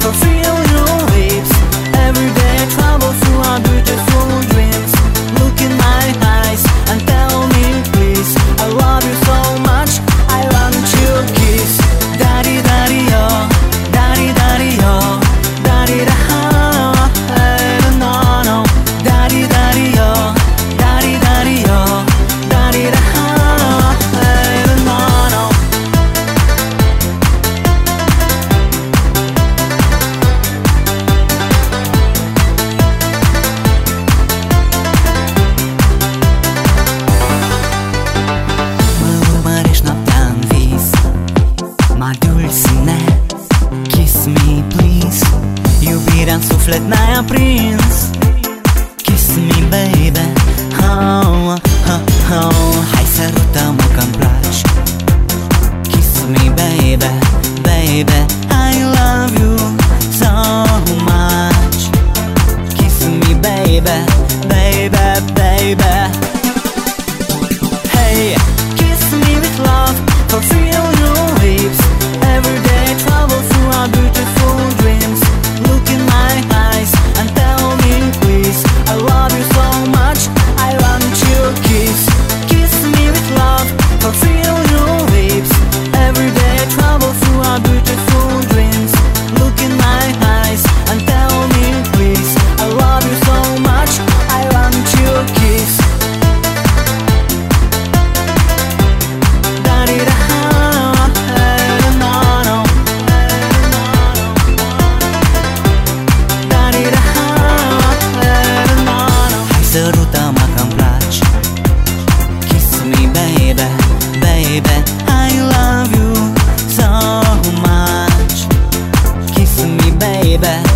fulfill your lips. Every day I travel through our beautiful dreams. Look in my eyes and tell me please, I love you so much, I want your kiss. Daddy, daddy, oh, daddy, daddy, oh, daddy, da, no, no. Daddy, daddy, oh, daddy, daddy, oh, daddy, da, no, no. Kiss me please, iubirea în suflet n-ai aprins. Kiss me baby, oh, oh, oh. Hai sărută-mă că-mi placi. Kiss me baby, baby, I love you so much. Kiss me baby, baby, baby. Hey, kiss me with love, fulfill your lips. Every day I travel through our beautiful dreams. Look in my eyes and tell me please, I love you so much, I want your kiss. Kiss me with love, fulfill your lips. Every day I travel through our beautiful dreams. Look in my eyes and tell me please, I love you so much, I want your kiss. Sărută-mă că-mi placi. Kiss me baby, baby, I love you so much. Kiss me baby.